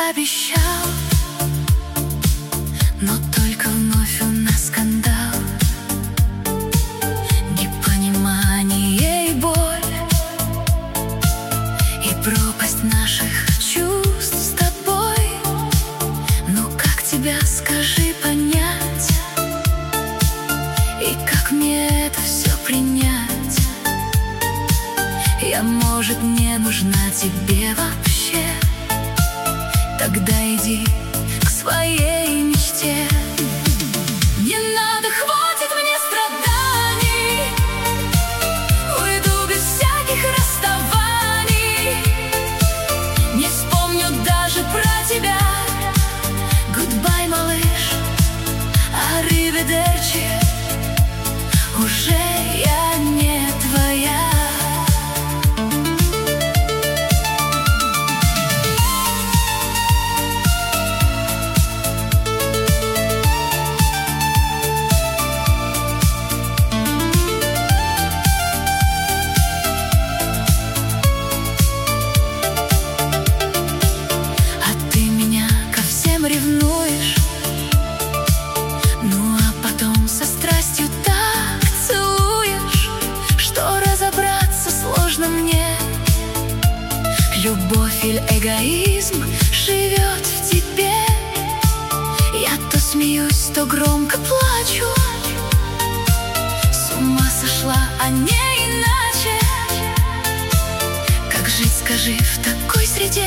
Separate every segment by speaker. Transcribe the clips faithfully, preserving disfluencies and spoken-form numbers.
Speaker 1: обещал, но только вновь у нас скандал, непонимание и боль, и пропасть наших чувств с тобой. Ну как тебя, скажи, понять, и как мне это все принять? Я, может, не нужна тебе вообще? Тогда иди к своей мечте. Не надо, хватит мне страданий, уйду без всяких расставаний, не вспомню даже про тебя. Гудбай, малыш, ариведерчи, уже я не твоя. Ревнуешь, ну а потом со страстью так целуешь, что разобраться сложно мне. Любовь или эгоизм живет в тебе. Я то смеюсь, то громко плачу, с ума сошла, а не иначе. Как жить, скажи, в такой среде,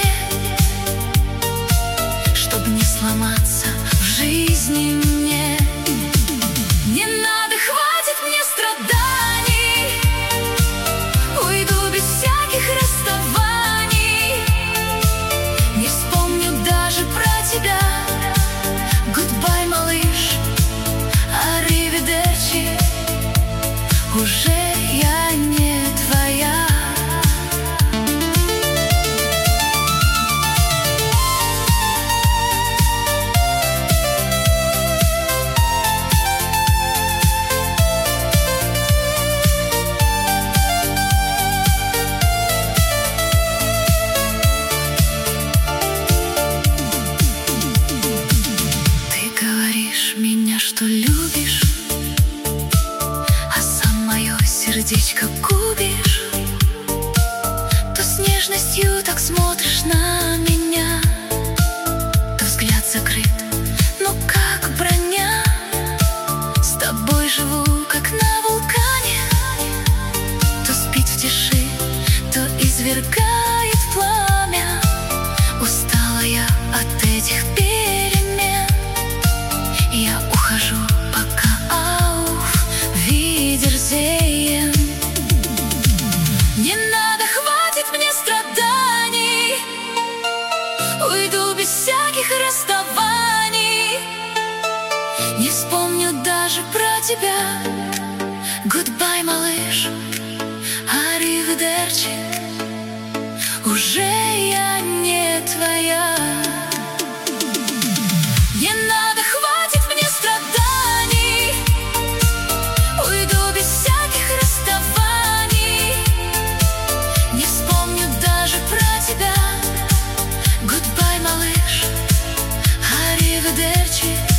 Speaker 1: чтоб не сломаться в жизни мне? Не надо, хватит мне страданий, уйду без всяких расставаний, не вспомню даже про тебя. Гудбай, малыш, ариведерчи, уже я не твоя. Меня что любишь, а сам мое сердечко губишь. То с нежностью так смотришь на меня, то взгляд закрыт, ну как броня. С тобой живу, как на вулкане, то спит в тиши, то извергает пламя. Устала я от этих перемен, я ухожу, пока ауф видерзеен. Не надо, хватит мне страданий, уйду без всяких расставаний, не вспомню даже про тебя. Гудбай, малыш, ариведерчи, уже я не твоя. Не надо, хватит мне страданий, уйду без всяких расставаний, не вспомню даже про тебя. Гудбай, малыш, ариведерчи.